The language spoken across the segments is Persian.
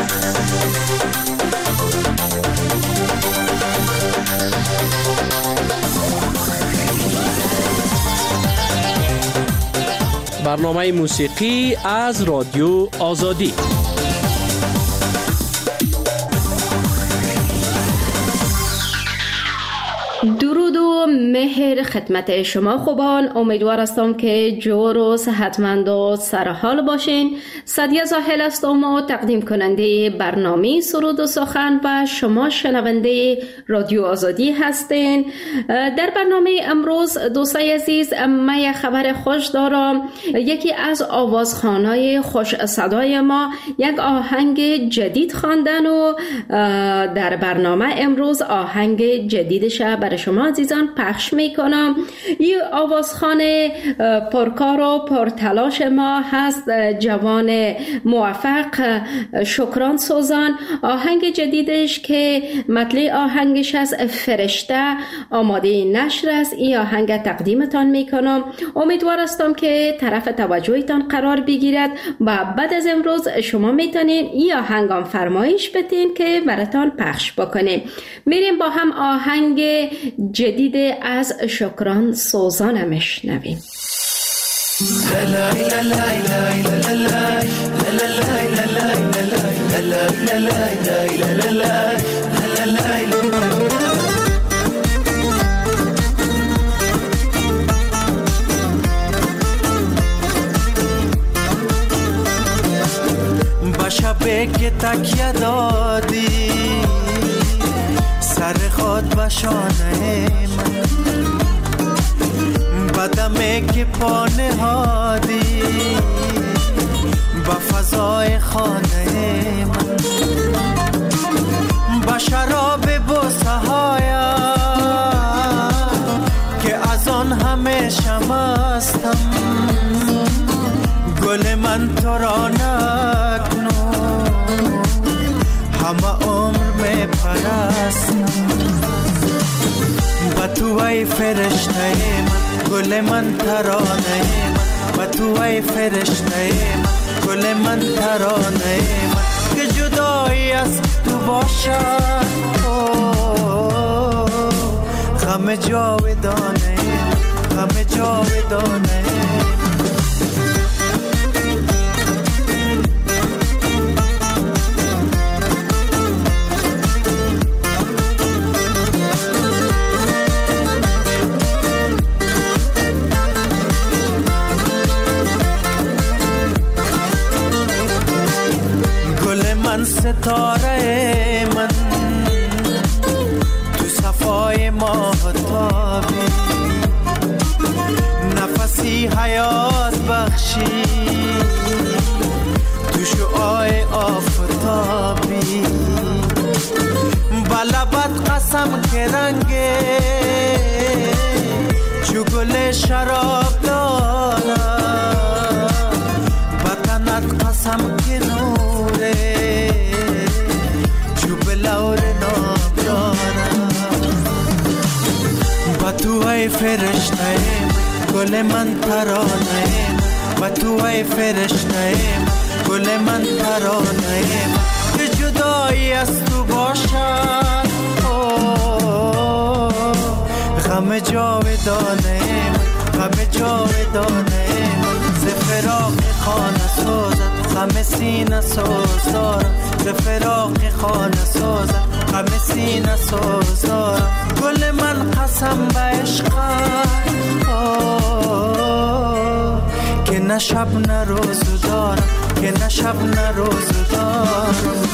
برنامه موسیقی از رادیو آزادی. درود و مهر خدمت شما خوبان. امیدوار هستم که جور و صحتمند و سرحال باشین. سعدیه زاهل هستم و تقدیم کننده برنامه سرود و سخن و شما شنونده رادیو آزادی هستین. در برنامه امروز دوستای عزیز من یک خبر خوش دارم. یکی از آوازخوانای خوش صدای ما یک آهنگ جدید خواندن و در برنامه امروز آهنگ جدیدش برای شما عزیزان پخش میکنم. این آوازخوان پرکار و پرتلاش ما هست جوان موفق شکران سوزان. آهنگ جدیدش که مطلع آهنگش از فرشته آماده نشر است. این آهنگ تقدیمتان میکنم. امیدوار هستم که طرف توجهتان قرار بگیرد و بعد از امروز شما میتونین این آهنگام فرمایش بدین که براتان پخش بکنیم. میریم با هم آهنگ جدید از شکران سوزان میشنویم. با شبه که تکیه دادی سر خود به شانه من، بدمه که پا نهادی با فضای خانه من، با شراب بوسه هایم که از آن همیشه مستم، گل من تو را نکنو همه عمر می پرستم، با تو ای فرشته من، گل من ترانه من، با تو ای فرشته من، گل من ترانه من، که جدایی از تو باشد غم جاودانه، غم جاودانه. ستاره من تو صفای ماهتابی، نفسی حیات بخشی تو شعاع آفتابی، بلبت قسم که رنگه چو گل شراب دارم، بطنت قسم که نوره با تو ای فرشته گل من ترانه، با تو ای فرشته گل من ترانه، که جدایی از تو باشد غم جاودانه، غم جاودانه. ز فراق خانه سازد غم سینه ساز دارم، ز فراق خانه سازد غم سینه ساز دارم، گل من قسم به عشقت که نه شب نه روز دارم، که نه شب نه روز دارم.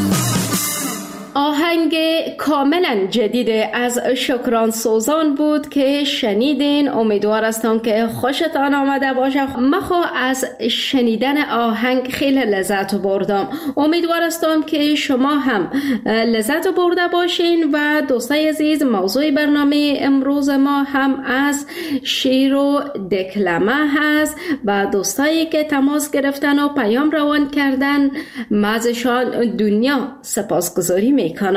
آهنگ کاملا جدید از شکران سوزان بود که شنیدین. امیدوار هستم که خوشتان آمده باشه. من از شنیدن آهنگ خیلی لذت بردم. امیدوار هستم که شما هم لذت برده باشین. و دوستای عزیز، موضوع برنامه امروز ما هم از شعر و دکلمه هست و دوستایی که تماس گرفتن و پیام روان کردن، ازشان دنیا سپاسگزاری میکنم.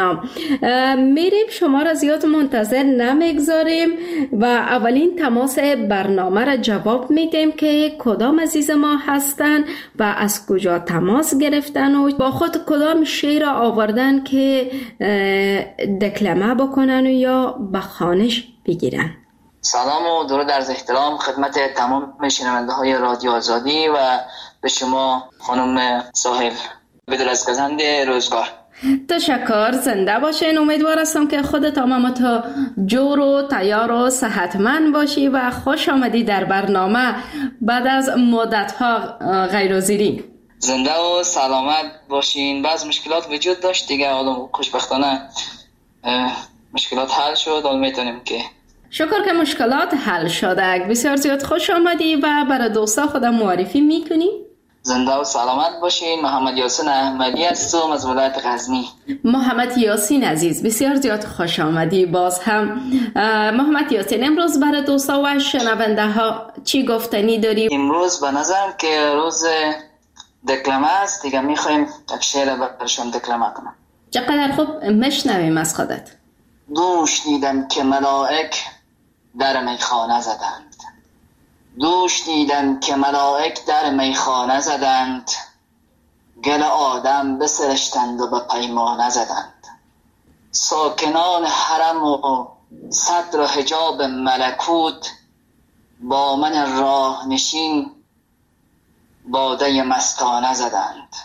میکنم. میریم، شما را زیاد منتظر نمیگذاریم و اولین تماس برنامه را جواب میدیم که کدام عزیز ما هستن و از کجا تماس گرفتن و با خود کدام شعر را آوردن که دکلمه بکنن و یا به خوانش بگیرن. سلام و درود عرض احترام خدمت تمام شنونده های رادیو آزادی و به شما خانم ساحل بدرزگزنده روزگار. تشکر، زنده باشین. امیدوار هستم که خودت تا جور و تیار و صحتمند باشی و خوش آمدی در برنامه بعد از مدت‌ها غیرحاضری. زنده و سلامت باشین. بعض مشکلات وجود داشت دیگه، حالا خوشبختانه مشکلات حل شد. حالا میتونیم که شکر که مشکلات حل شده. بسیار زیاد خوش آمدی و برای دوستا خودم معرفی میکنی؟ زنده و سلامت باشین. محمد یاسین احمدی هستم از ولایت غزنی. محمد یاسین عزیز، بسیار زیاد خوش آمدی باز هم. محمد یاسین، امروز برای دوستا و شنونده ها چی گفتنی داری؟ امروز به نظرم که روز دکلمه است دیگه، میخوایم یک شعر برشان دکلمه کنم. چقدر خوب، مشنویم از خودت. دوش دیدم که ملائک در میخانه زدند، دوش دیدم که ملائک در میخانه زدند، گل آدم بسرشتند و به پیمانه زدند. ساکنان حرم و صدر و حجاب ملکوت، با من راه نشین باده مستانه زدند.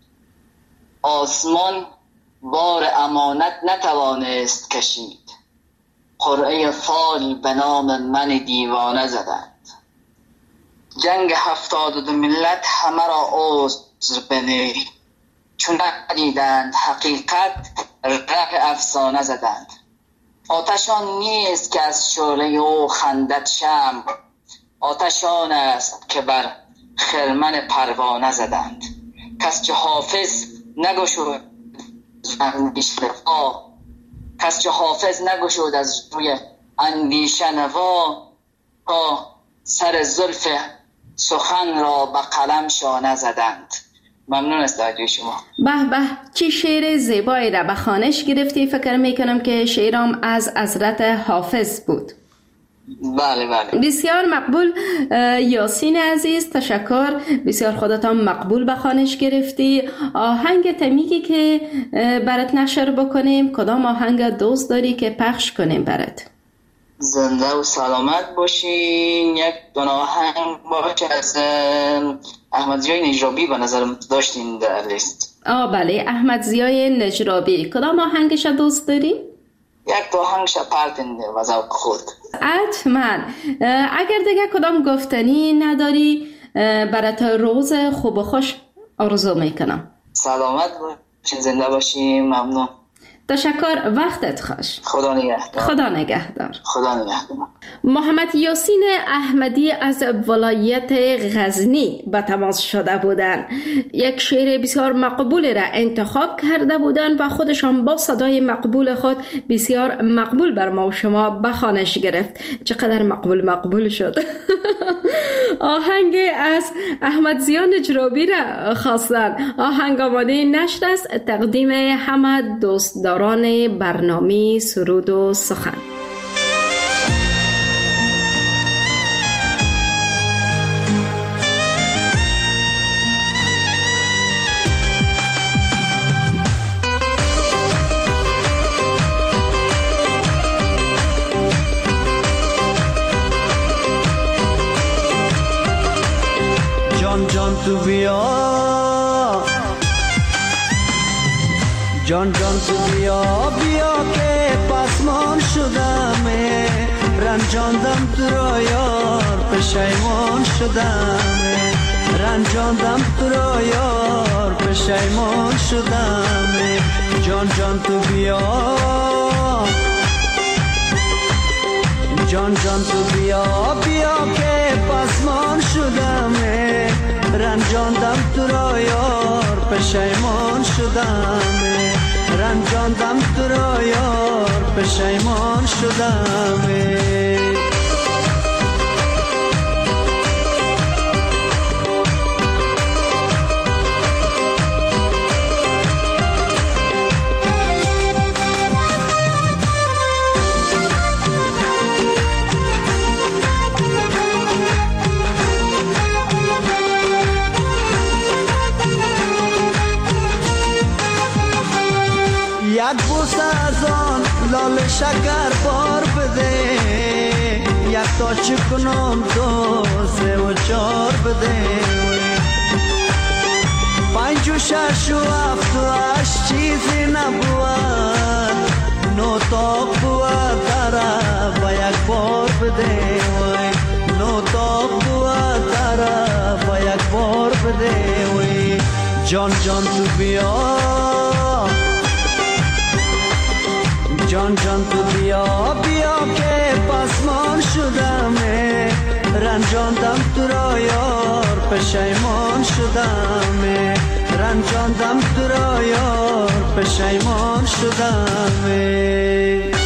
آسمان بار امانت نتوانست کشید، قرعه فال به نام من دیوانه زدند. جنگ 72 ملت همه را عذر بده، چون ندیدند حقیقت ره افسانه زدند. آتشان نیست که از شعله او خندد شمع، آتشان است که بر خرمن پروانه زدند. کس چه حافظ نگشود کس چه حافظ نگشود از روی اندیشه نوا، تا سر زلف سخن را به قلم شانه زدند. ممنون از توجه شما. به به، چی شعر زیبایی را به خوانش گرفتی. فکر میکنم که شعرم از حضرت حافظ بود. بله بله، بسیار مقبول یاسین عزیز، تشکر. بسیار خودتان مقبول به خوانش گرفتی. آهنگ تمیگی که برات نشر بکنیم، کدام آهنگ دوست داری که پخش کنیم برات؟ زنده و سلامت باشین. یک دو آهنگ باشه از احمد ضیای نجرابی به نظرم داشتین در لیست. بله، احمد ضیای نجرابی. کدام آهنگش دوست داری؟ یک دو آهنگش پرتنده و ذوق خود. حتما. اگر دیگه کدام گفتنی نداری، برات روز خوب و خوش آرزو میکنم. سلامت باشین، زنده باشین. ممنون. تشکر، وقتت خوش. خدا نگهدار. خدا نگهدار. خدا نگهدار. محمد یاسین احمدی از ولایت غزنی به تماس شده بودند. یک شعر بسیار مقبول را انتخاب کرده بودند و خودشان با صدای مقبول خود بسیار مقبول بر ما و شما به خوانش گرفت. چقدر مقبول شد. آهنگ از احمد ضیای نجرابی را خواستند. آهنگ آماده نشر است. تقدیم همه دوستداران برنامه سرود و سخن. جان جان تو بیا، جان جان تو بیا بیا که پسمان شدم، رنجاندم تو را یار پشیمان شدم، رنجاندم تو را یار پشیمان شدم. جان جان تو بیا، جان جان تو بیا بیا که پسمان شدم، رنجاندم تو را یار پشیمان شدم، رنجاندم تو را یار پشیمان شدم. یک بوسه از آن لال شکر بار بده، یک تا چی کنم 2 3 و 4 بده، 5 و 6 و 7 و 8 چیزی نبود، 9 تا بود داره با یک بار بده، 9 تا بود داره با یک بار بده. جان جان تو بیا، جان جان تو بیا بیا که پسمان شدمه، رنجاندم تو را یار پشیمان شدمه، رنجاندم تو را یار پشیمان شدمه.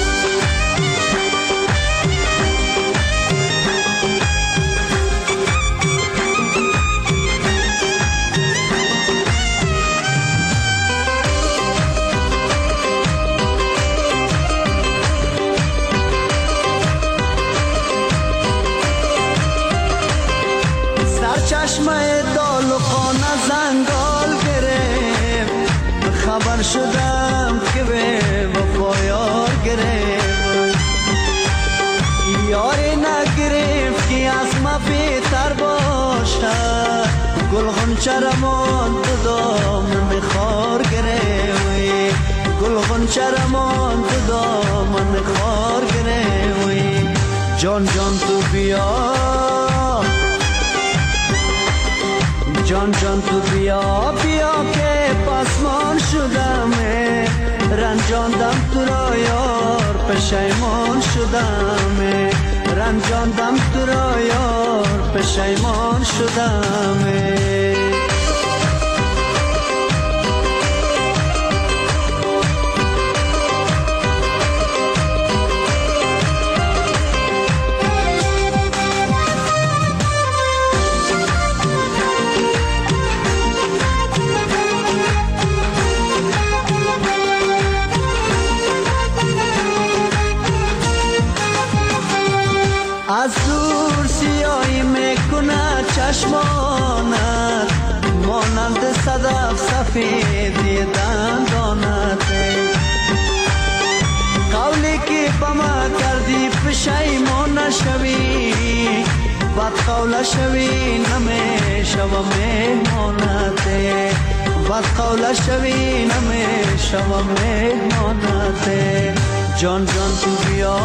چشمه دال و خانه زنگال گرفت، خبر شدم که به وفا یار گرفت، یاری نگرفت که از ما بهتر باشد، گل غنچه رمان تو دامن خار گرفت، گل غنچه رمان تو دامن خار گرفت. جان جان تو بیا، جان جان تو بیا بیا که پسمان شدمه، رنجاندم تو را یار پشیمان شدمه، رنجاندم تو را یار پشیمان شدمه. از دور سیاهی میکنه چشمانت، مانند صدف سفیدی دندانت، قولی که با ما کردی پشیمان نشوی، بد قول شوی نمیشوم مهمانت، بد قول شوی نمیشوم مهمانت. جان جان تو بیا،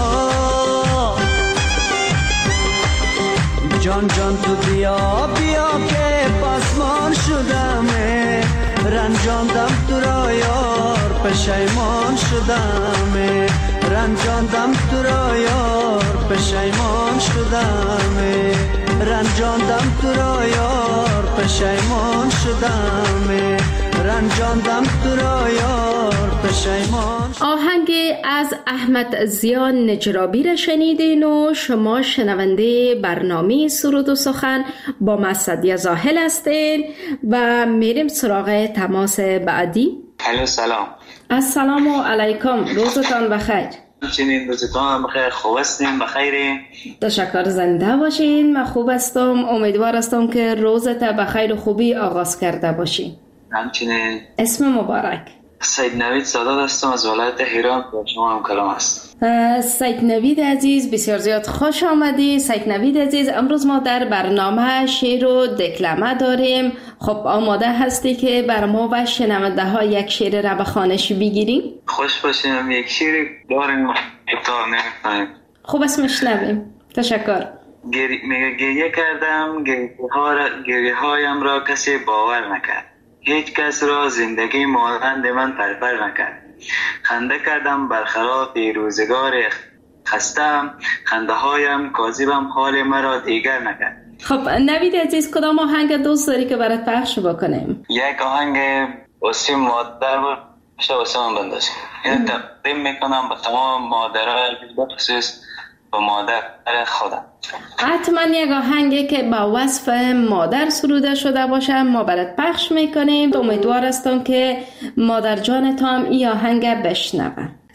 جان جان تو بیا بیا که پسمان شدمه، رنجاندم تو را یار پشیمان شدمه، رنجاندم تو را یار پشیمان شدمه، رنجاندم تو را یار پشیمان شدمه، رنجاندم تو را یار پشیمان. آهنگ از احمد ضیا نجرابی را شنیدین و شما شنونده برنامه سرود و سخن با مسعدی زاهل هستین و میریم سراغ تماس بعدی. الو سلام. السلام علیکم، روزتان بخیر. چنین روزتان بخیر، خوب هستین؟ بخیری؟ تشکر، زنده باشین. من خوب هستم، امیدوار هستم که روزت بخیر و خوبی آغاز کرده باشین. همچنین. اسم مبارک؟ سید نوید سادات هستم از ولایت هرات، با شما هم کلام هست. سید نوید عزیز، بسیار زیاد خوش آمدی. سید نوید عزیز، امروز ما در برنامه شعر و دکلمه داریم. خب آماده هستی که بر ما و شنونده ها یک شعر را به خوانش بگیریم؟ خوش باشیم، یک شعر داریم ابتدا نمی‌کنیم. خوب اسمش نبیم. تشکر. گریه کردم، گریه هایم را کسی باور نکرد، هیچ کس را زندگی مانند من پرپر نکرد. خنده کردم برخلاف روزگار خستم، خنده هایم کاذبم حال مرا دیگر نکرد. خب نوید عزیز، کدام آهنگ دوست داری که برات پخش بکنیم؟ یک آهنگ واسه مادر باشه، واسه من بندازیم. اینو تقدیم میکنم به تمام مادرها، بخصوص به مادر خودم. حتما یک آهنگی که با وصف مادر سروده شده باشه ما برات پخش میکنیم. امیدوار هستم که مادر جانت هم این آهنگ بشنوه.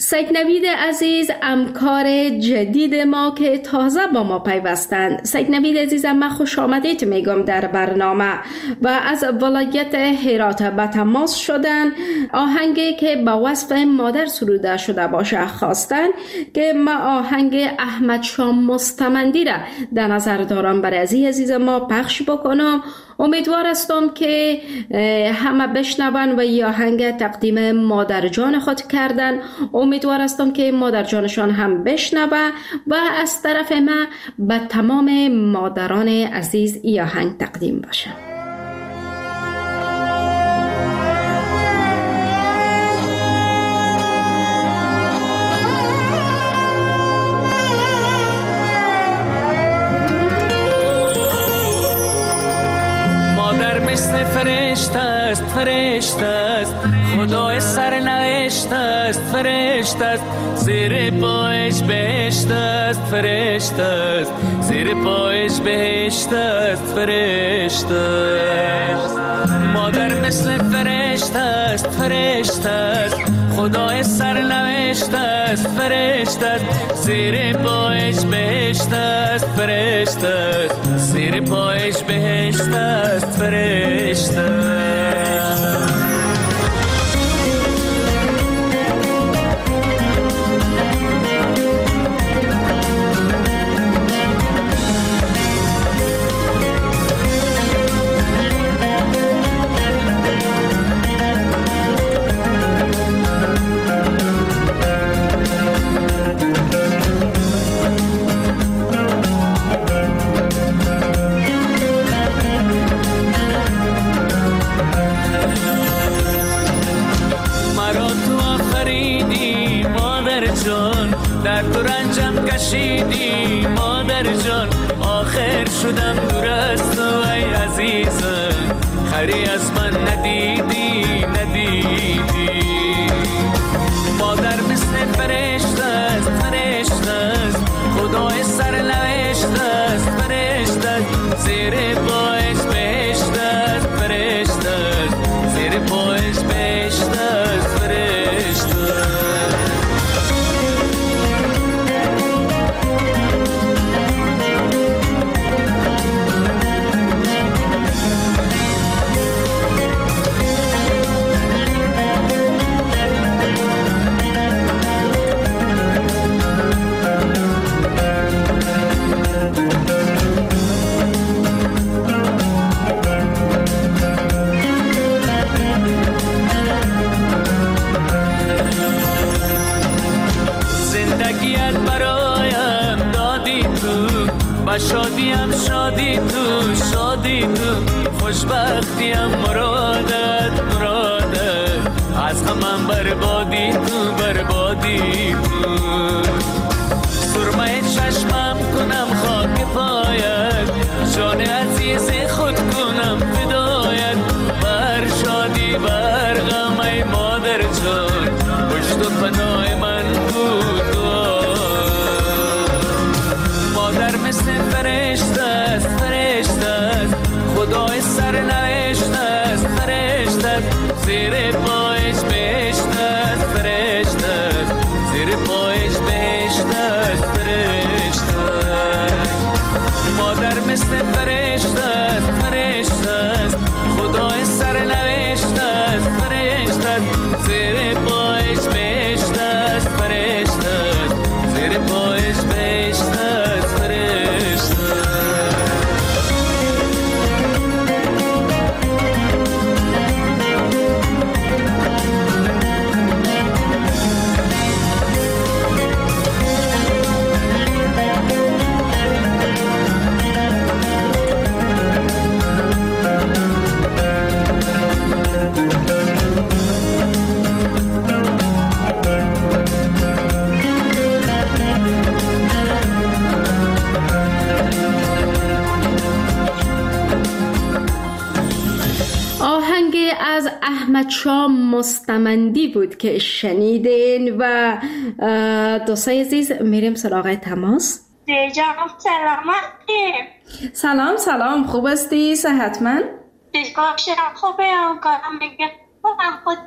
سید نوید عزیز همکار جدید ما که تازه با ما پیوستند. سید نوید عزیز، من خوش آمدید میگم در برنامه و از ولایت هرات به تماس شدن. آهنگی که با وصف مادر سروده شده باشه خواستن که ما آهنگ احمد شاه مستمندی را در نظر دارم برای عزیز ما پخش بکنم. امیدوار هستم که همه بشنون و این آهنگ تقدیم مادر جان خود کردن. امیدوار هستم که مادر جانشان هم بشنوه و از طرف ما به تمام مادران عزیز این آهنگ تقدیم باشه. مثل فرشته است، فرشته است، خدای سرنوشت است، فرشته است، زیر پایش بهشت است، فرشته است، زیر پایش بهشت است، فرشته است. مادر مثل فرشته است، فرشته است، خدای سرنوشت است، فرشته است، زیر پایش بهشت است، فرشته است، زیر پایش بهشت است، فرشته است. در تو رنجم کشیدی مادر جان، آخر شدم دور از تو ای عزیزم، خری از من ندیدی ندیدی. مادر مثل فرشته است، فرشته است، خدای سرنوشت است، فرشته است، زیر پایش بهشت است، فرشته است، زیر پایش بهشت است، فرشته است. شادیم شادی تو، شادی تو، خوشبختیم مرادت، مرادت، از غمم بربادی تو، بربادی تو. سرمه چشمم کنم خاک پایت، جان عزیز خود کنم فدایت، بر شادی بر غم ای مادر جان، پشت و پناه من بود. مادر مثل فرشته است، فرشته است، خدای سرنوشت است، فرشته است، زیر پایش بهشت است، فرشته است، زیر پایش بهشت است، فرشته است. مادر مثل فرشته است، فرشته است، خدای سرنوشت است، فرشته است، زیر پایش بهشت است، فرشته است، زیر پایش بهشت است، فرشته است. از احمد شاه مستمندی بود که شنیدین و دوستای عزیز میریم سراغ تماس. جناب سلامتی. سلام سلام، خوب هستی؟ صحتمند؟ خوبه. کارم میگه خود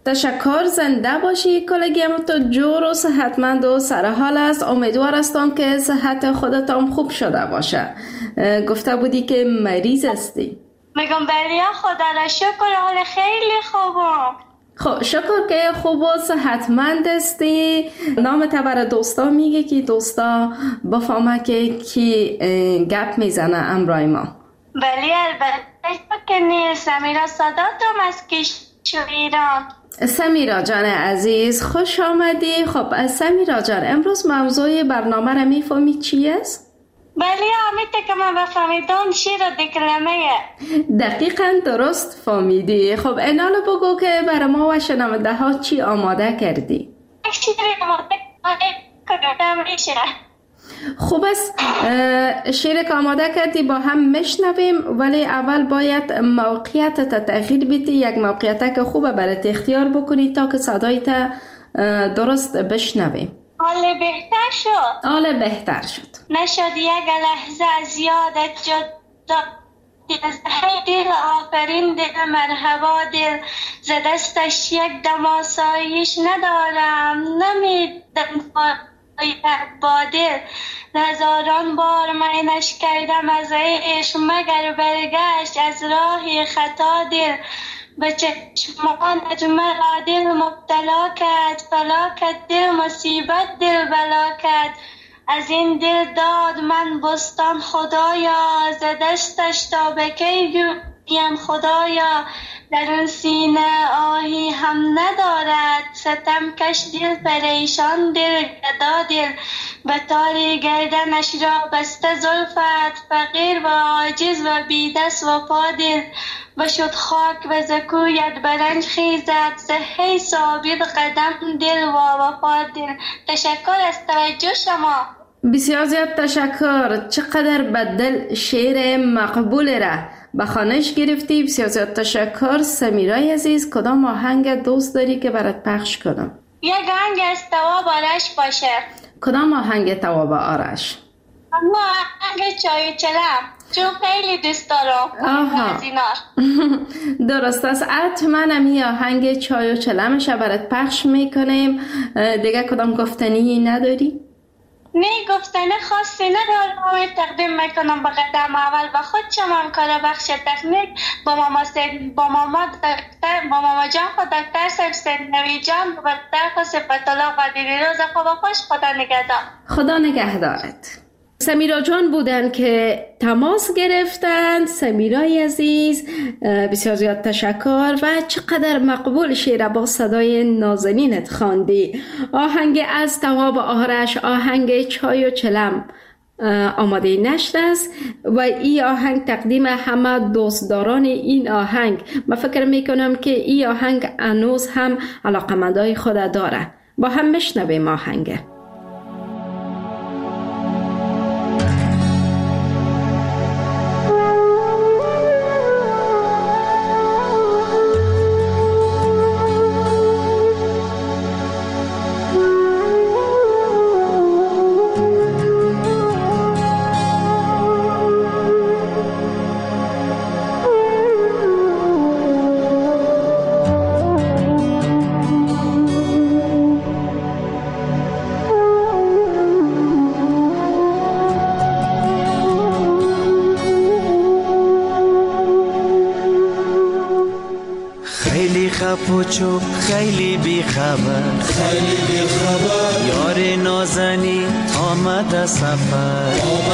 تشکر، زنده باشی. کلگیم تو جور و صحتمند و سرحال است. امیدوار هستم که صحت خودت هم خوب شده باشه. گفته بودی که مریض هستی. میگم بله خدا را شکر، حال خیلی خوبم. خب شکر که خوب و صحتمند هستی. نام تا برای دوستا میگه که دوستا بفهمه که کی گپ میزنه امرای ما. بله البته که نیست. سمیرا صداتم از کشور ایران. سمیرا جان عزیز خوش آمدی. خب سمیرا جان امروز موضوع برنامه را میفهمی چی است؟ بله آمیده که من بفهمیدم شیر و دکلمه. دقیقا درست فهمیدی. خب اینالو بگو که برای ما و شنونده ها چی آماده کردی؟ شیر آماده کردم میشه. خوب است، شیر که آماده کردی با هم میشنویم، ولی اول باید موقعیت تغییر بدی. یک موقعیت که خوبه برای اختیار بکنی تا که صدایت درست بشنویم. حال بهتر شد. حال بهتر شد. نشد یک لحظه از یادت جدا. دل آفرین دل مرحبا دل، ز دستش یک دم آسایش ندارم. نمیدم با دل، هزاران بار منش کردم از عشق، مگر برگشت از راه خطا دل. به چشمانت مرا دل مبتلا کرد، فلاکت دل مصیبت دل بلا کرد. از این دل داد من بستان خدایا، ز دستش تا به کی جویم خدایا. در اون سینه آهی هم ندارد، ستم کش دل پریشان دل گدا دل. به تاری گردنش را بسته زلفت، فقیر و عاجز و بی دست و پا دل. بشد خاک و زکویت برنج خیزد، صحی ثابت قدم دل و وفا دل. تشکر از توجه شما. بسیار زیاد تشکر. چقدر به دل شعر مقبول را به خانش گرفتی. بسیار زیاد تشکر. سمیرای عزیز کدام آهنگ دوست داری که برات پخش کنم؟ یک آهنگ از تواب آرش باشه. کدام آهنگ تواب آرش؟ اما آهنگ چای چلم، چون خیلی دوست دارم از اینار. درست است. حتما همی آهنگ چای و چلمش برات پخش میکنیم. دیگه کدام گفتنی نداری؟ نه گفتنه خاصی ندارم. تقدیم میکنم به قدم اول به خود شما کار بخش تکنیک، با ماما جان خود دکتر سرسن نوی جان و دکتر سپتالا قدیری روز خوب خوش. خدا نگهدار. خدا نگهدارت. سمیرا جان بودن که تماس گرفتند. سمیرای عزیز بسیار زیاد تشکر و چقدر مقبول شعر با صدای نازنینت خواندی. آهنگ از تواب آرش، آهنگ چای و چلم آماده نشت است و این آهنگ تقدیم همه دوستداران این آهنگ. من فکر میکنم که این آهنگ هنوز هم علاقمندای خود داره. با هم بشنویم آهنگ. پوچو خیلی بی خبر یار نازنی آمد سفر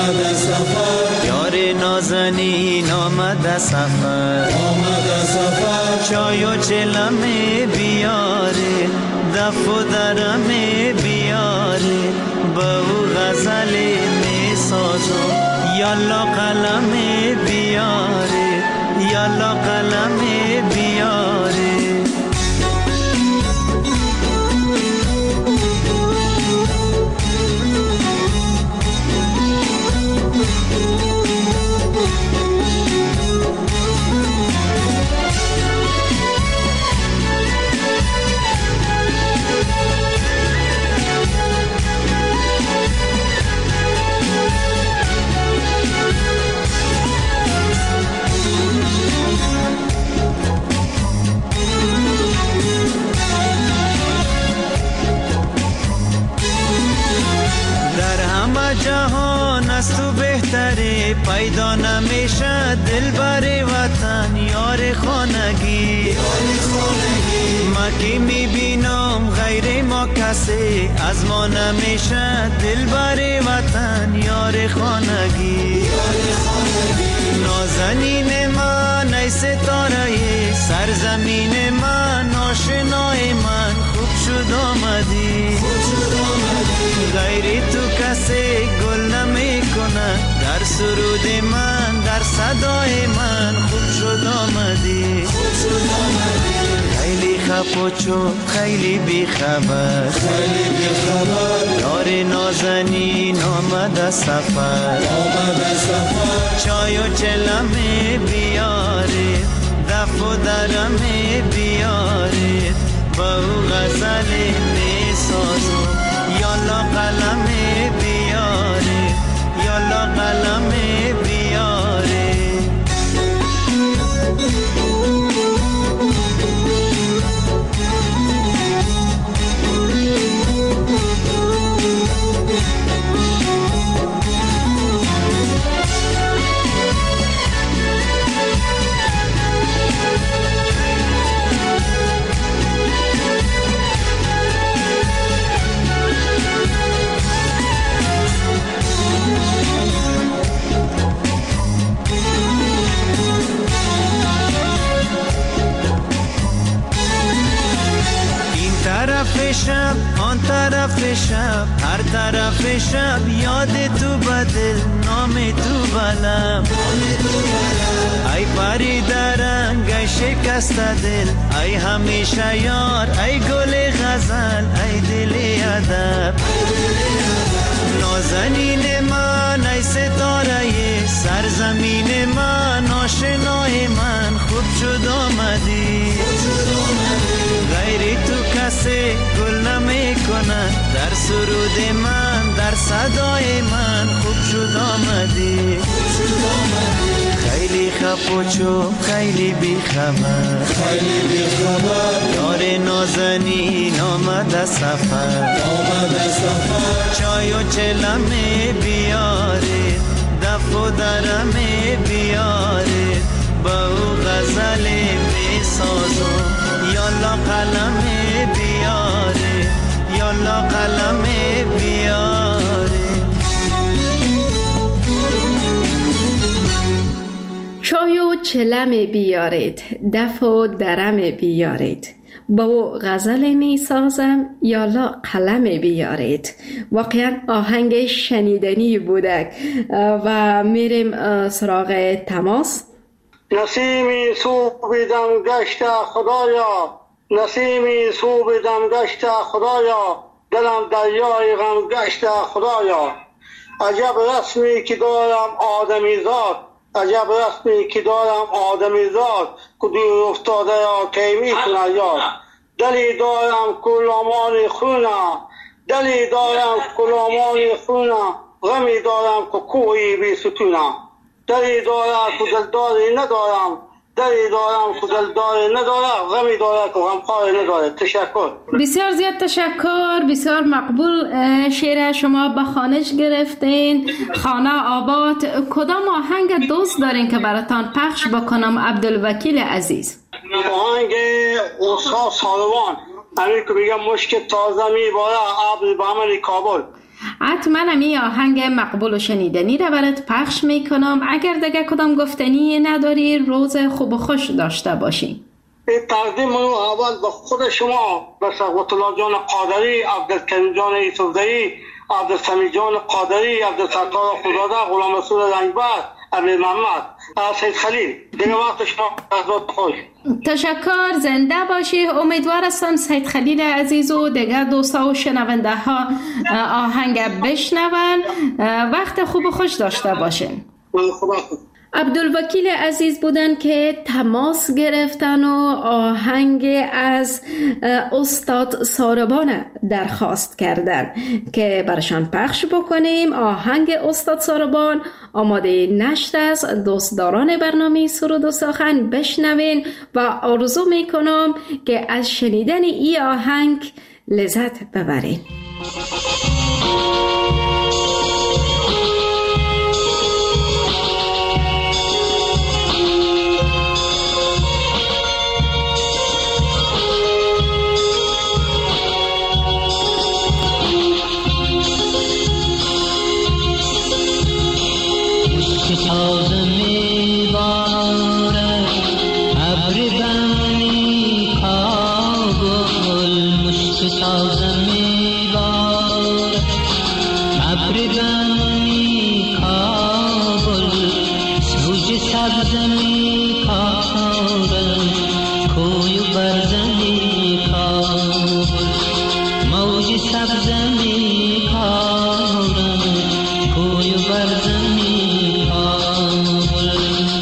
یار نازنین آمد سفر چای و چلم بیاره دف و درم بیاره با او غزل می سازم یالا قلم بیاره یالا قلم بیاره جهان از تو بهتره، پیدا نمیشه دلبر وطن یار خانگی. ما که میبینم غیر ما کسی، از ما نمیشه دلبر وطن یار خانگی. نازنین من ای ستاره سرزمین من، آشنای من خوب شد آمدی. غیر تو کسی گل نمی کنه، در سرود من در صدای من خوب شد آمدی. خیلی خپوچو خیلی بیخبر، یار نازنین آمده سفر. چای و چلمه بیاره، دف و درمه بیاره، با او غزل می سازم. یالا قلمه بیاره، یالا قلمه بیاره. شب آن طرف شب، هر طرف شب یاد تو بدل، نام تو بلم. ای پری درنگ ای شکست دل، ای همیشه یار ای گل غزل، ای دل ادب. نازنین من ای ستاره سرزمین من، آشنای من خوب شد آمدی. غیر تو کسی گل نمی کنه، در سرود من در صدای من خوب شد آمدی. خیلی خپوچو خیلی بیخبر، یار نازنین آمده سفر. چای و چلمه بیاره، دف و درمه بیاره، با او غزل می سازم. یالا قلمه بیاره، یالا قلمه بیاره. چای و چلم بیارید، دف و درم بیارید، با غزل می سازم، یالا قلم بیارید. واقعا آهنگ شنیدنی بودک و میریم سراغ تماس. نسیمی صوب دم گشت خدایا، نسیمی صوب دم گشت خدایا، دلم دریای غم گشت خدایا. عجب رسمی که دارم آدمی زاد، عجب رسمی که دارم آدمی زاد، که دور افتاده یا کی میکنه یاد. دلی دارم کلامان خونه، دلی دارم کلامان خونه، غمی دارم که کوهی بی ستونه. دلی دارم که دلداری ندارم، دلی دارم که دلداری ندارم، غمی دارم که غمخواری ندارم. تشکر. بسیار زیاد تشکر، بسیار مقبول. شعر شما به خانش گرفتین، خانه آباد. کدام آهنگ دوست دارین که براتان پخش بکنم عبدالوکیل عزیز؟ آهنگ استاد ساروان، همین که میگم مشک تازه میباره عبد بهمن کابل. حتما همی آهنگ مقبول و شنیدنی رو برات پخش میکنم. اگر دیگه کدام گفتنی نداری، روز خوب و خوش داشته باشین. تقدیم منو اول به خود شما، به سقوط الله جان قادری، عبدالکریم جان یوسفزئی، عبدالسمیع جان قادری، عبدالستار خداده، غلام رسول رنگبر، عبد محمد، سید خلیل. دیگه وقت شما از خوش. تشکر، زنده باشی. امیدوار هستم سید خلیل عزیز و دیگر دوستا و شنونده ها آهنگ بشنون. وقت خوب و خوش داشته باشین. عبدالوکیل عزیز بودن که تماس گرفتن و آهنگ از استاد ساربان درخواست کردن که برشان پخش بکنیم. آهنگ استاد ساربان آماده نشر است. دوستداران برنامه سرود و سخن بشنوین و آرزو میکنم که از شنیدن این آهنگ لذت ببرین. سبزه می کارم کوی و برزه می کابل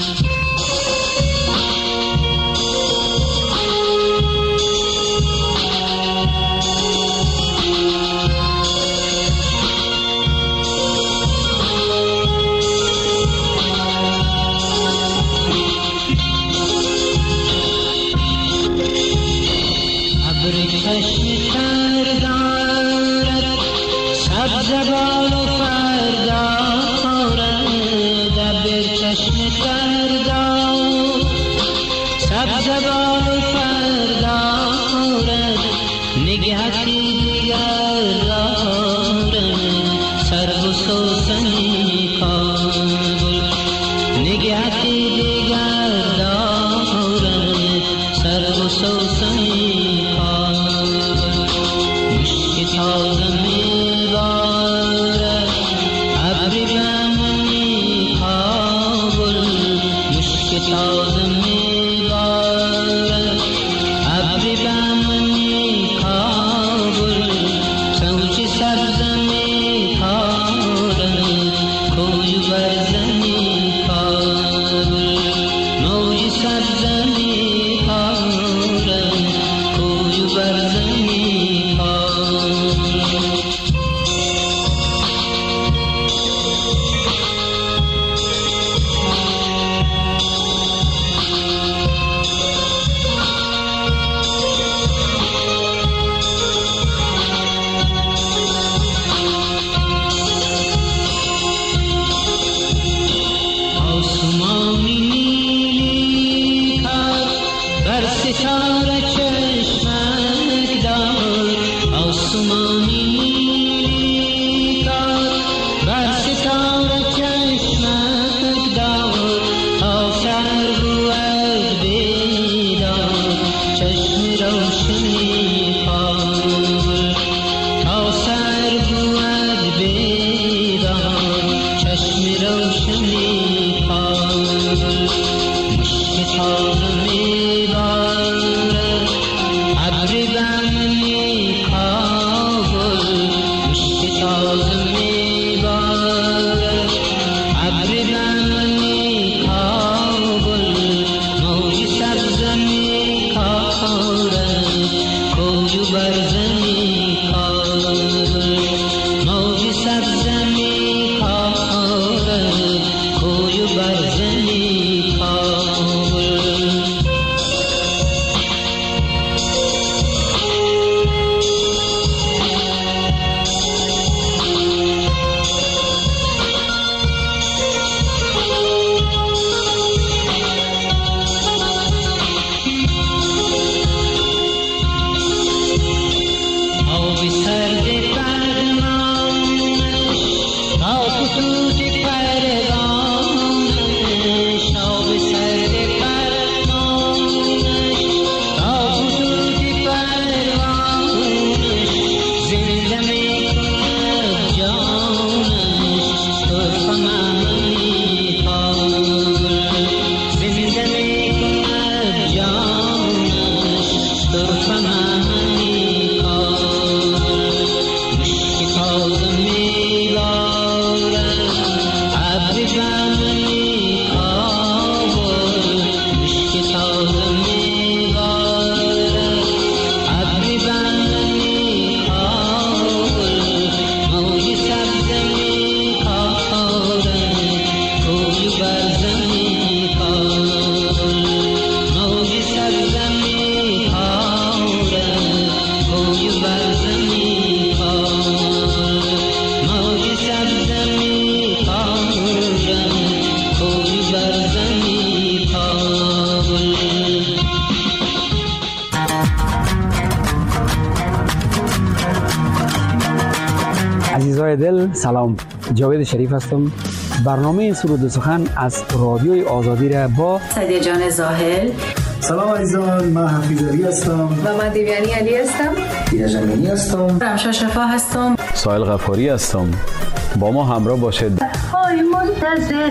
عزیزای دل سلام، جاوید شریف هستم. برنامه سرود و سخن از رادیوی آزادی را با سعدیه جان زاهل. سلام عزیزان، من حفیظ علی هستم و من دیویانی علی هستم. دیده جمینی هستم. رمشا شفا هستم. سایل غفاری هستم. با ما همراه باشید. آی منتظر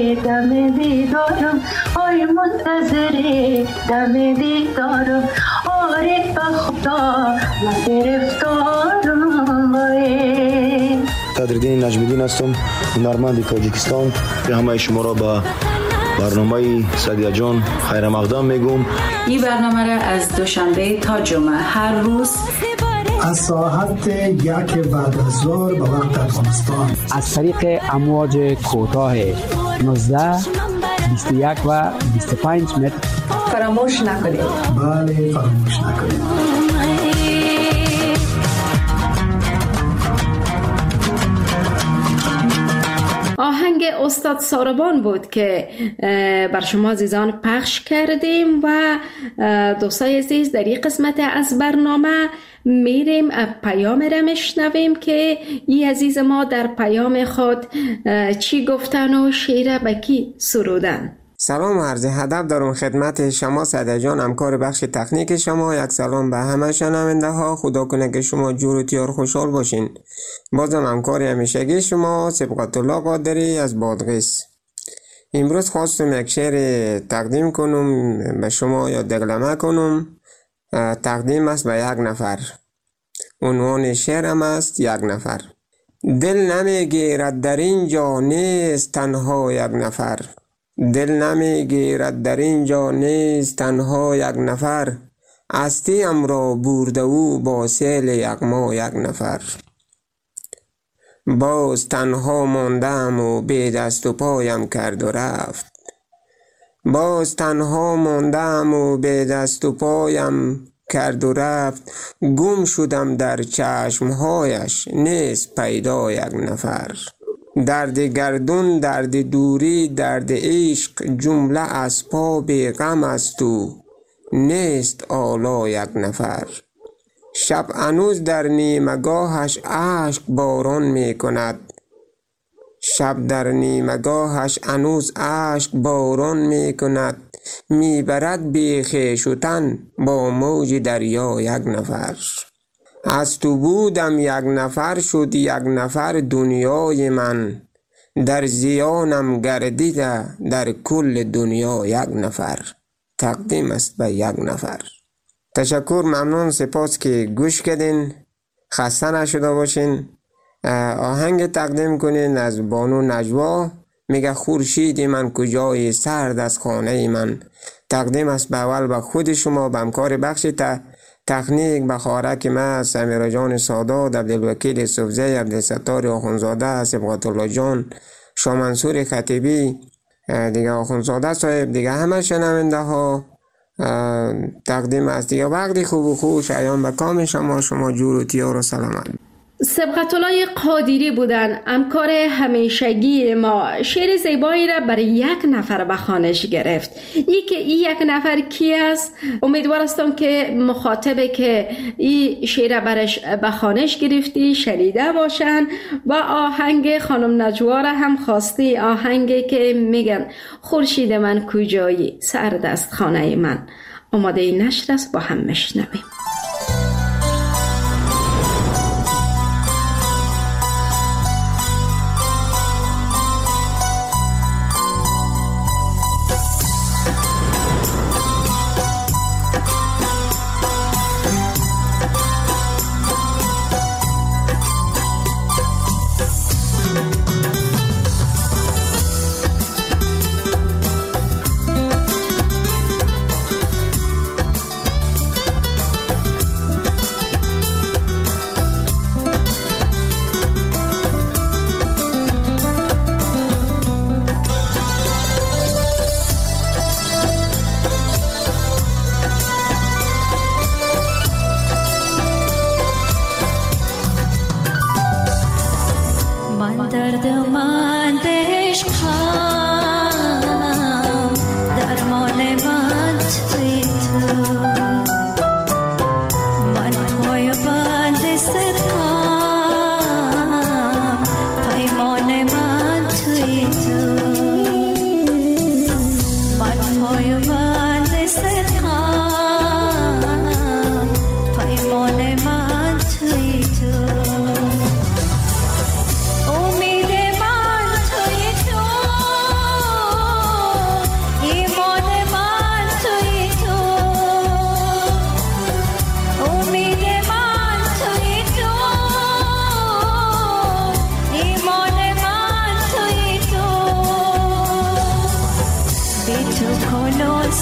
دم دیدارم، آی منتظر دم دیدارم، آره به خدا من گرفتارم. بدرالدین نجمیدین هستم، هنرمند تاجیکستان. به همه شما را به برنامه سعدیه جان خیر مقدم میگم. این برنامه را از دوشنبه تا جمعه هر روز از ساعت 1 بعد از ظهر به وقت افغانستان از طریق امواج کوتاه 19 21 و 25 متر فراموش نکنید. بله فراموش نکنید. آهنگ استاد ساربان بود که بر شما عزیزان پخش کردیم و دوستای عزیز در این قسمت از برنامه میریم پیام را میشنویم که این عزیز ما در پیام خود چی گفتن و شعر به کی سرودن. سلام و عرض ادب دارم خدمت شما سعدیه جان، همکار بخش تکنیک شما. یک سلام به همه شنونده ها. خدا کنه که شما جور و تیار خوشحال باشین. بازم همکار همیشگی شما سبقت الله قادری از بادغیس. امروز خواستم یک شعر تقدیم کنم به شما یا دگلمه کنم. تقدیم است به یک نفر. عنوان شعرم است یک نفر. دل نمیگیرد در اینجا نیست تنها یک نفر. دل نمیگیرد در اینجا نیست تنها یک نفر. هستیم را برده او با سیل یغما یک نفر. باز تنها ماندم و بی دست و پایم کرد و رفت. باز تنها ماندم و بی دست و پایم کرد و رفت. گم شدم در چشمهایش نیست پیدا یک نفر. درد گردون، درد دوری، درد عشق، جمله اسباب غم است و نیست آلا یک نفر. شب هنوز در نیمگاهش اشک باران می کند. شب در نیمگاهش هنوز اشک باران می کند. می برد بی خویش و تن با موج دریا یک نفر. از تو بودم یک نفر شد یک نفر دنیای من. در زیانم گردیده در کل دنیا یک نفر. تقدیم است به یک نفر. تشکر، ممنون، سپاس که گوش کردین. خسته نشده باشین. آهنگ تقدیم کنین از بانو نجوا. میگه خورشید من کجای سرد از خانه من. تقدیم است به اول به خود شما، به همکار بخش تکنیک، به خارک ما سمیرا جان سادات، عبدالوکیل صوفزی، عبدالستار آخونزاده، سبقت الله جان، شاه منصور خطیبی، دیگه آخونزاده صاحب، دیگه همه شنونده ها. تقدیم است دیگه وقتی خوب و خوش ایام به کام شما جور و تیار و سلامت. سبقت الله قادری بودن، همکار همیشگی ما. شعر زیبایی را برای یک نفر به خوانش گرفت. این یک نفر کی است؟ امیدوار هستم که مخاطبه که این شعر برش به خوانش گرفتی شنیده باشن و آهنگ خانم نجوا را هم خواستی. آهنگی که میگن خورشید من کجایی سرد است خانه من. آماده نشر است، با هم میشنویم. امید من توی تو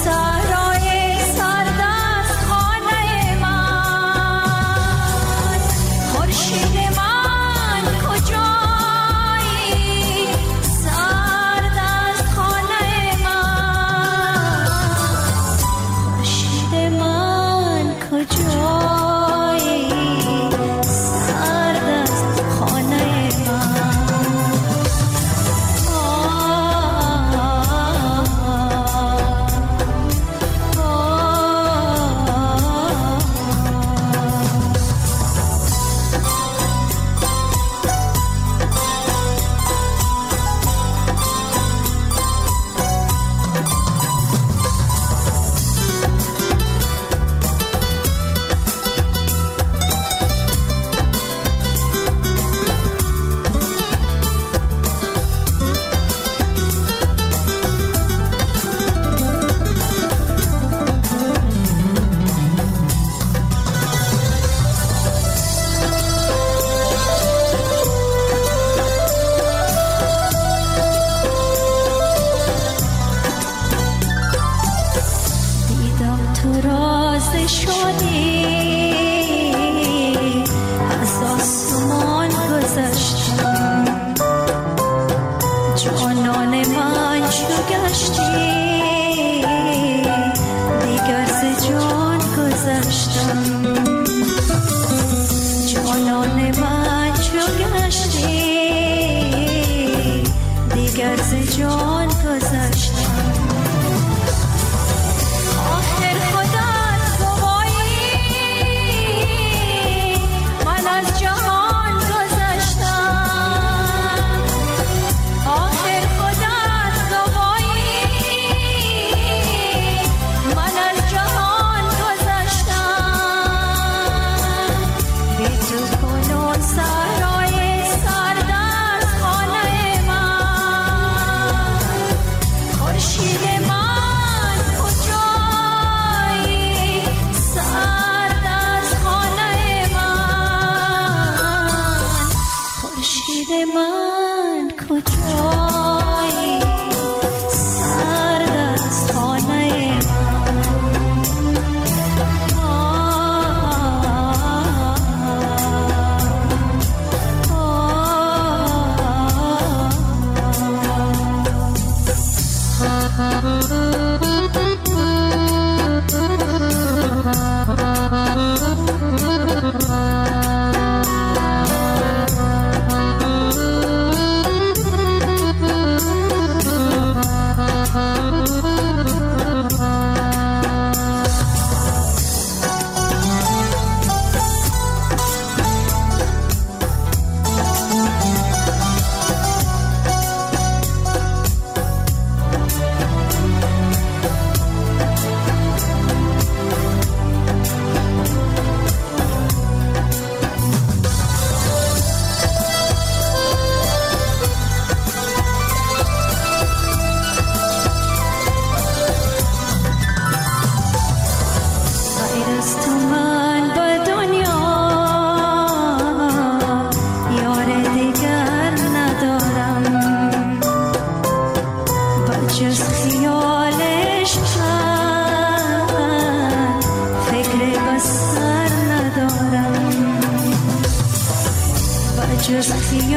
جز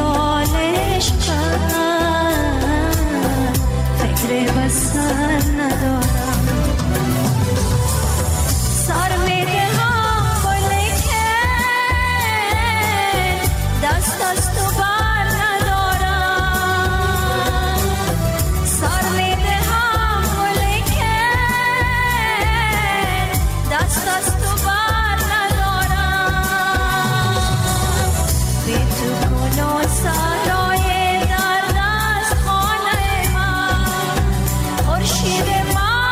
خیالش فکر بسر ندارم سر میدهم ولیکن دست از تو بر ندارم سر میدهم ولیکن دست از تو بر ندارم بی تو گل سرای در دست خانه من خورشید من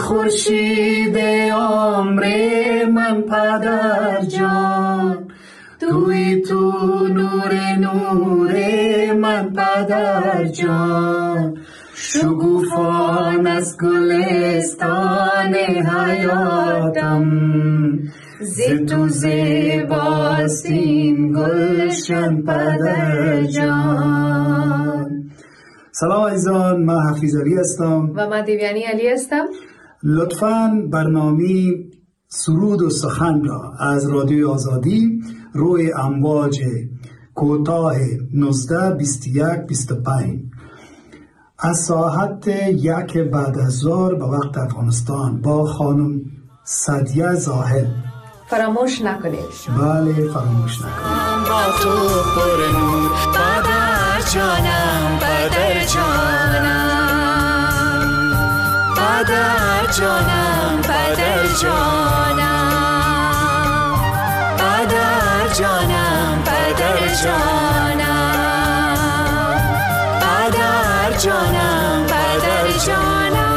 خورشید عمر من پدر جان، توی تو نور من پدر جان، شگوفان از گلستان حیاتم، ز تو زیباست این گلشن پدر جان. سلام عزیزان، من حفیظ علی هستم و من دیویانی علی هستم. لطفاً برنامه سرود و سخن را از رادیوی آزادی روی امواج کوتاه 19 21 25 از ساعت 1 بعد از ظهر به وقت افغانستان با خانم سدیه زاهد فراموش نکنید. بله فراموش نکنید. با تو پر نور پدر جانم، پدر جانم، پدر جانم، پدر جانم، پدر جانم، پدر جانم، پدر جانم، پدر جانم.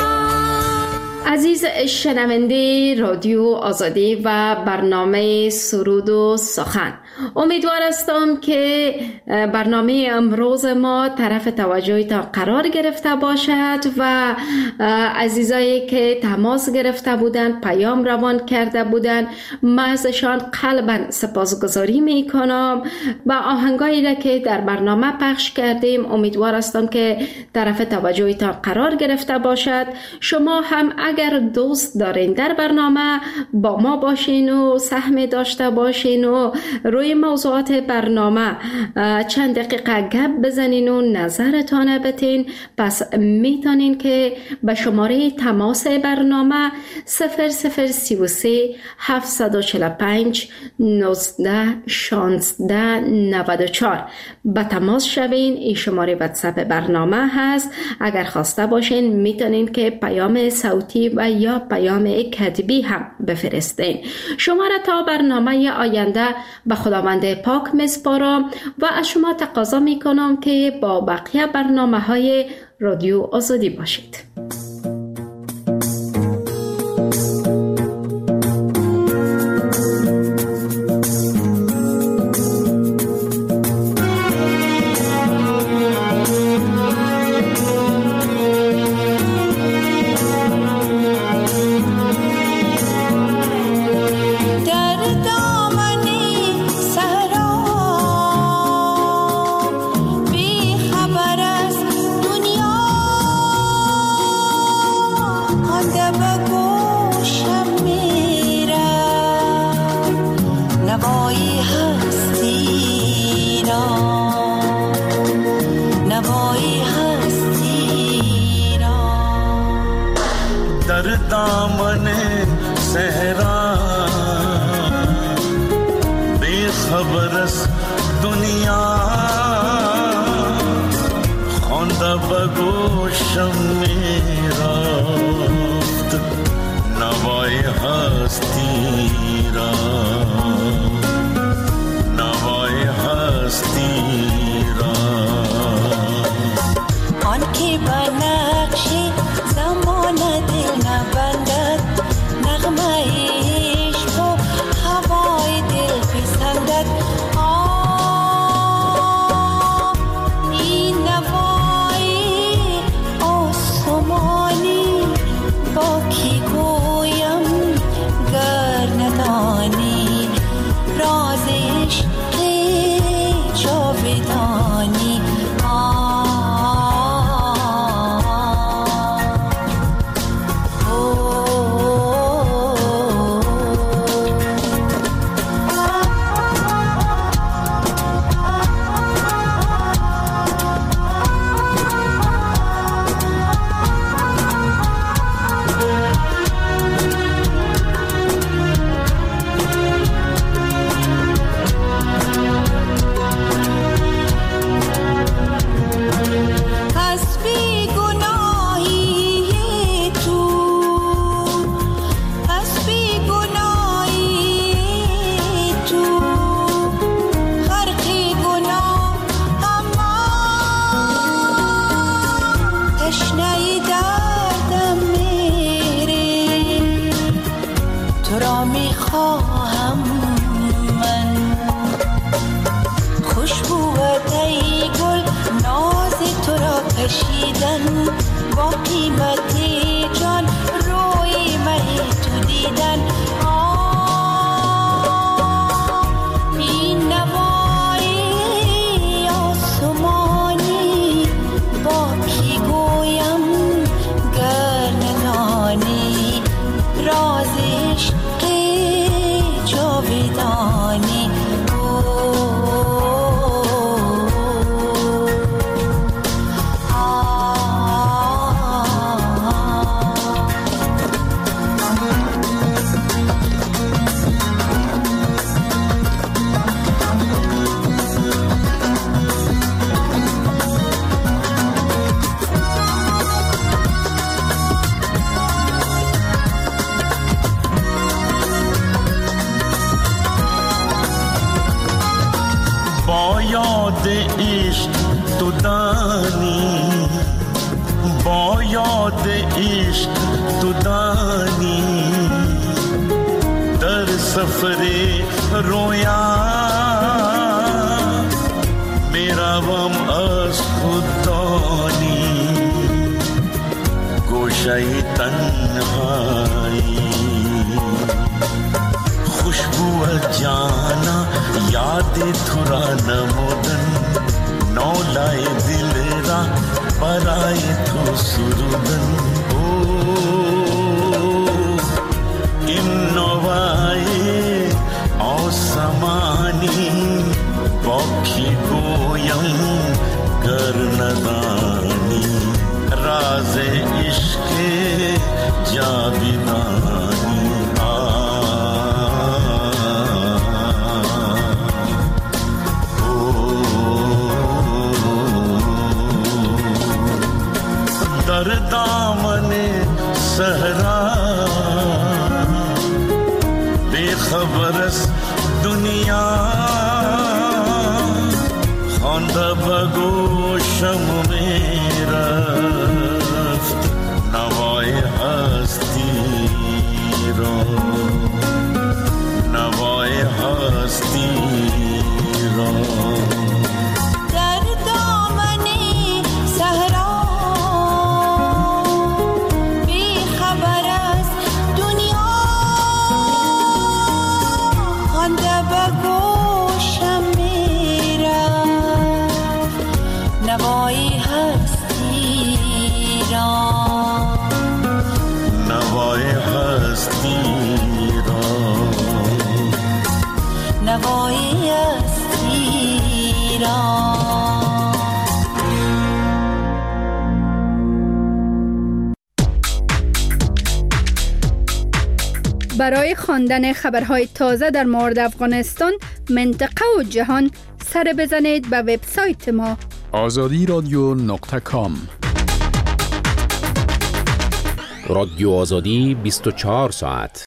عزیز شنونده رادیو آزادی و برنامه سرود و سخن، امیدوار هستم که برنامه امروز ما طرف توجهتان قرار گرفته باشد و عزیزایی که تماس گرفته بودند، پیام روان کرده بودند، من ازشان قلباً سپاسگزاری می کنم و آهنگایی را که در برنامه پخش کردیم امیدوار هستم که طرف توجهتان قرار گرفته باشد. شما هم اگر دوست دارین در برنامه با ما باشین و سهم داشته باشین و روی موضوعات برنامه چند دقیقه گپ بزنین و نظرتان بتین، پس میتونین که به شماره تماس برنامه 0033 745 19 16 94 به تماس شوین. این شماره واتساپ برنامه هست. اگر خواسته باشین میتونین که پیام صوتی و یا پیام کتبی هم بفرستین. شما را تا برنامه آینده به خداوند پاک میسپارم و از شما تقاضا میکنم که با بقیه برنامه‌های رادیو آزادی باشید. با کی گویم گر ندانی با قیمت جان روی من تو دیدن. این نوای آسمانی با کی گویم گر ندانی راز عشق جاودانی. با یاد عشق تو دانی، با یاد عشق تو دانی، در سفر رویا میروم از خود دانی. گوشه تنهایی خوشبو جانا یاد تو را نمودن، نولای دل را برای تو سرودن. این نوای آسمانی با کی گویم گر ندانی راز عشق جاودانی. در دامن صحرا بیخبر است دنیا، خوانده به گوشم میرفت نوای هستی را، نوای هستی را. نوای هستی را، نوای هستی را، نوای هستی را. برای خواندن خبرهای تازه در مورد افغانستان، منطقه و جهان سر بزنید به وبسایت ما azadiradyo.com. رادیو آزادی 24 ساعت.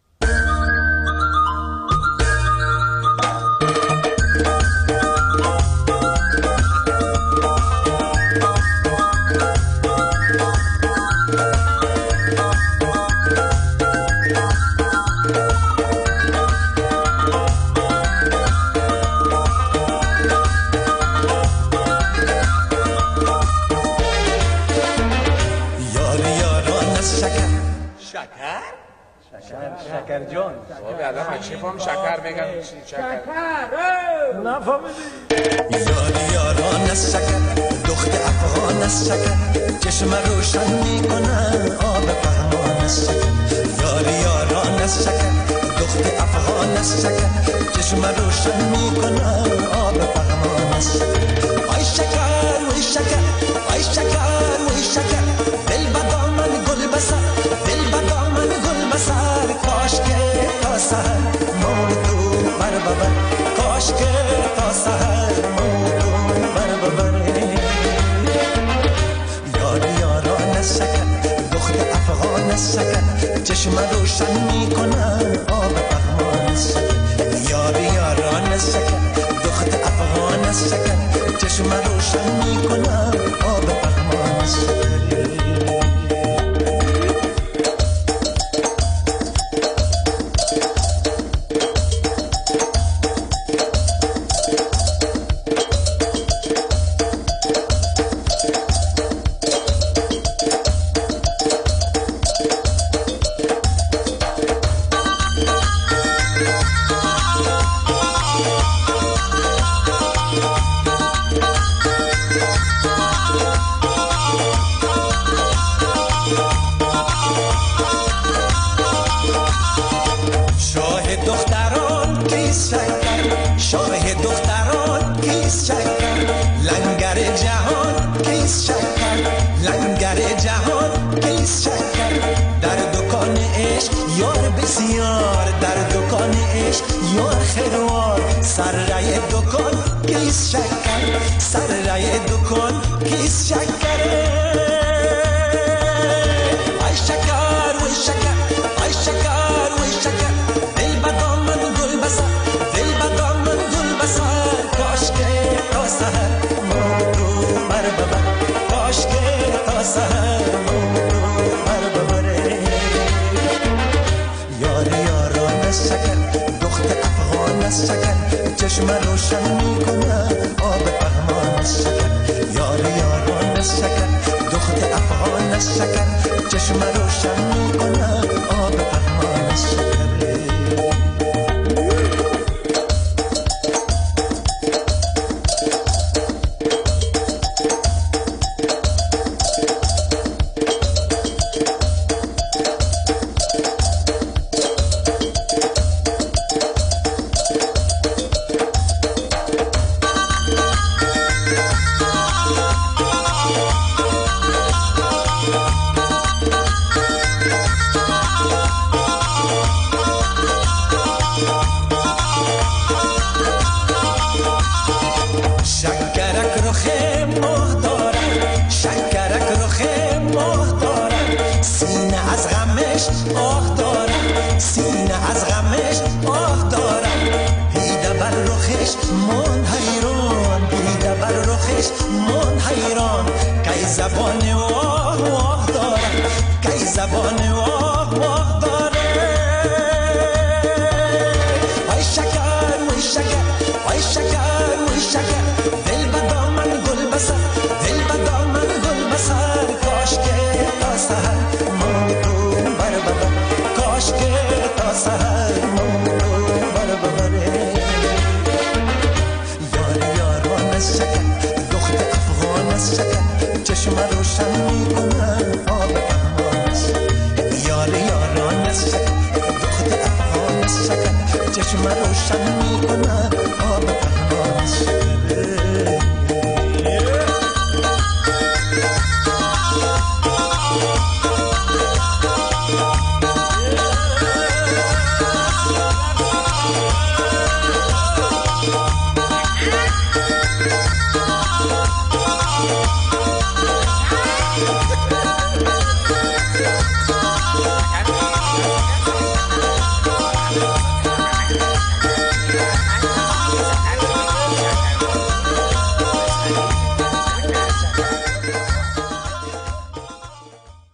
شکر جان بابا الان چه فهم شکر میگن شکر نفهمیدی یاری یاران از شکر دخت افغان از شکر چشم روشن میکنه آب پهمان از شکر یاری یاران از شکر دخت افغان از شکر چشم روشن میکنه آب پهمان از شکر آی شکر وی شکر آی شکر وی شکر دل بدا من گل بسر دل بدا من گل بسر کاش که تا سهر موتو بر ببر کاش که تا سهر موتو بر ببر یاری یاران از شکر دخت افغان از شکر چشم روشن میکنن آب پهمان از شکر یاری یاران از شکر دخت افغان از شکر چشم روشن میکنن آب پهمان از شکر کیس شکر در دکان عشق یار بسیار در دکان عشق یار خروار سر رای دکان کیس شکر سر رای دکان کیس شکر ای شکر وی شکر ای شکر وی شکر دل بدام من گل بسر دل بدام من گل بسر کاش که تا سهر موتو بر ببر کاش که تا سهر موتو بر ببره یار یاران از شکر دخت افغان از شکر چشم روشن میکنه آب پهمان از شکر یار یاران از شکر دخت افغان از شکر چشم روشن میکنه آب پهمان از شکر